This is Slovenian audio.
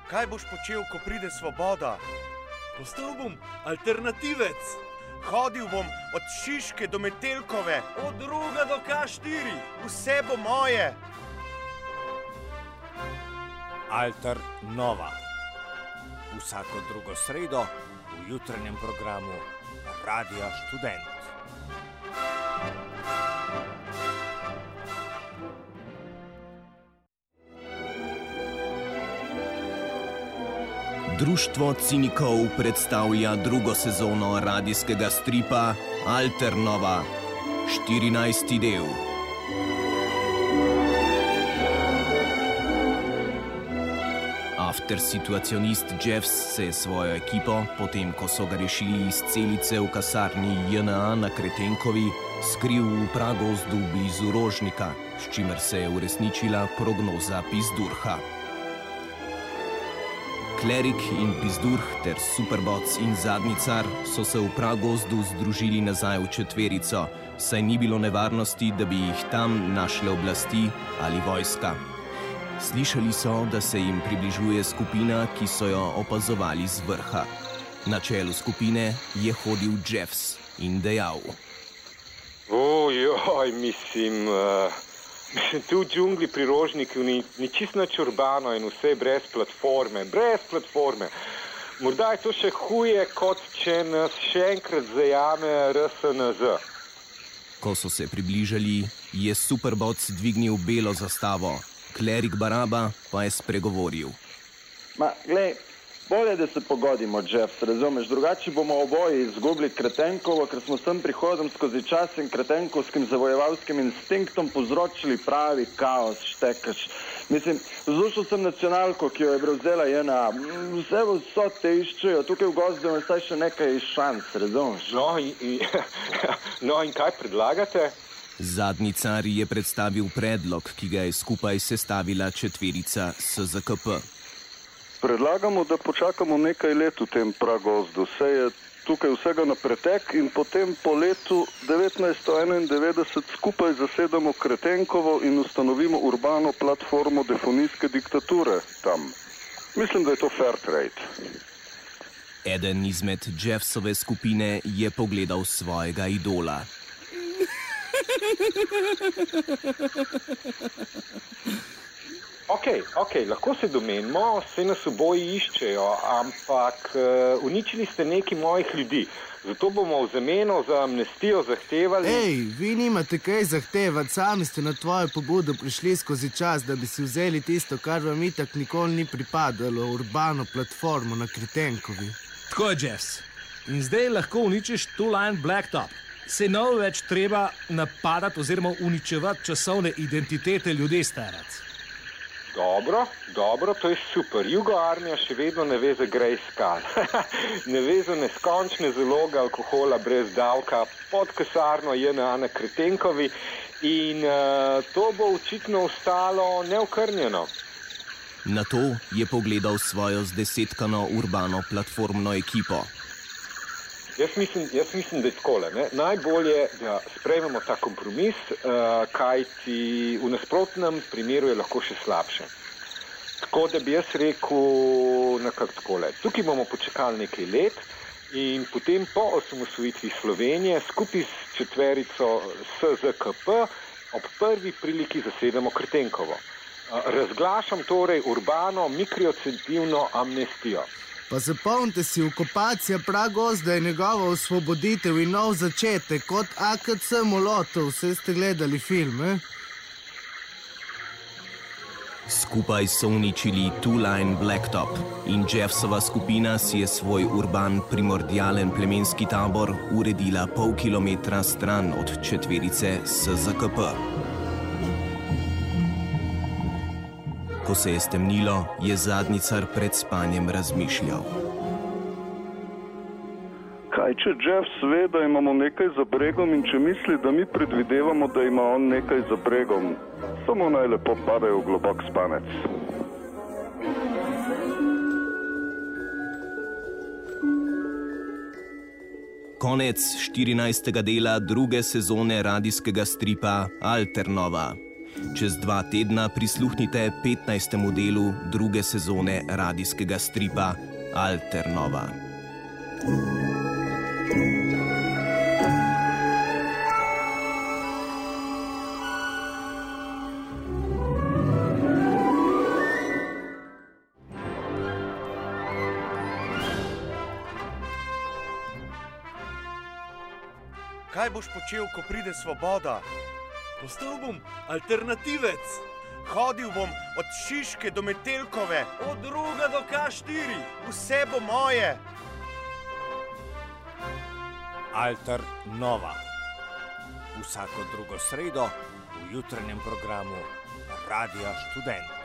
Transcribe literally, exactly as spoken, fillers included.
Kaj boš počel, ko pride svoboda? Postal bom alternativec. Hodil bom od Šiške do Metelkove. Od Ruga do K štiri. Vse bo moje. Alter Nova. Vsako drugo sredo v jutranjem programu Radia Študent. Društvo cinikov predstavlja drugo sezono radijskega stripa Alter Nova, štirinajsti del. Aftersituacionist Jeffs se je svojo ekipo, potem ko so ga rešili iz celice v kasarni J N A na Kretenkovi, skril v pragozdu blizu Rožnika, s čimer se je uresničila prognoza Pizdurha. Klerik in Pizdurh ter Superboc in Zadnjicar so se v pragozdu združili nazaj v četverico, saj ni bilo nevarnosti, da bi jih tam našle oblasti ali vojska. Slišali so, da se jim približuje skupina, ki so jo opazovali z vrha. Na čelu skupine je hodil Jeffs in dejal: Ojoj, mislim... Uh... Mislim, tu v džungli pri Rožniku ni, ni čisto nič urbano in vse brez platforme, brez platforme. Morda je to še huje, kot če nas še enkrat zajame R S N Z. Ko so se približali, je Superboc dvignil belo zastavo, Klerik Baraba pa je spregovoril. Ma, glej, bolje, da se pogodimo, Jeff, razumeš, drugače bomo oboji izgubili Kretenkovo, ker smo sem prihodom skozi čas in kretenkovskim zavojevalskim instinktom povzročili pravi kaos, štekaš. Mislim, zlušal sem nacionalko, ki jo je prevzela J N A. Vse vso te iščejo, tukaj v gozdu je vsaj še nekaj šans, razumeš? No in, in, no in kaj predlagate? Zadnjicar je predstavil predlog, ki ga je skupaj sestavila četverica S Z K P. Predlagamo, da počakamo nekaj let v tem pragozdu. Vse je tukaj vsega na pretek in potem po letu devetnajststo enaindevetdeset skupaj zasedamo Kretenkovo in ustanovimo urbano platformo defonijske diktature tam. Mislim, da je to fair trade. Eden izmed Jeffsove skupine je pogledal svojega idola. Ok, ok, lahko se domenimo, se nas oboji iščejo, ampak uh, uničili ste neki mojih ljudi. Zato bomo v zameno za amnestijo zahtevali... Ej, vi nimate kaj zahtevati, sami ste na tvojo pobudo prišli skozi čas, da bi si vzeli tisto, kar vam itak nikoli ni pripadalo, urbano platformo na Kretenkovi. Tako je, Jeffs. In zdaj lahko uničiš Two-Line Blacktop. Se ne bo več treba napadati oziroma uničevati časovne identitete ljudi, starac. Dobro, dobro, to je super. Jugoarmija še vedno ne ve za Grejskal. Ne ve za neskončne zaloge alkohola brez davka pod kasarno J N A na Kretenkovi in uh, to bo očitno ostalo neokrnjeno. Na to je pogledal svojo zdesetkano urbano platformno ekipo. Jaz mislim, jaz mislim, da je takole, ne? Najbolje, da sprejmemo ta kompromis, uh, kajti v nasprotnem primeru je lahko še slabše. Tako da bi jaz rekel nekako takole. Tukaj bomo počakali nekaj let in potem po osamosvojitvi Slovenije skupaj s četverico S Z K P ob prvi priliki zasedamo Kretenkovo. Uh, razglašam torej urbano mikriocentivno amnestijo. Pa zapomnite si, okupacija pragozda je njegova osvoboditev in nov začetek, kot A K C Molotov, vse ste gledali film, eh? Skupaj so uničili Two-Line Blacktop in Jeffsova skupina si je svoj urban primordialen plemenski tabor uredila pol kilometra stran od četverice S Z K P. Ko se je stemnilo, je Zadnjicar pred spanjem razmišljal. Kaj če Jeffs ve, da imamo nekaj za bregom in če misli, da mi predvidevamo, da ima on nekaj za bregom, samo naj lepo padajo v globok spanec. Konec štirinajstega dela druge sezone radijskega stripa Alter Nova. Čez dva tedna prisluhnite petnajstemu delu druge sezone radijskega stripa Alter Nova. Kaj boš počel, ko pride svoboda? Postal bom alternativec. Hodil bom od Šiške do Metelkove. Od Ruga do K štiri. Vse bo moje. Alter Nova. Vsako drugo sredo v jutranjem programu Radia Študent.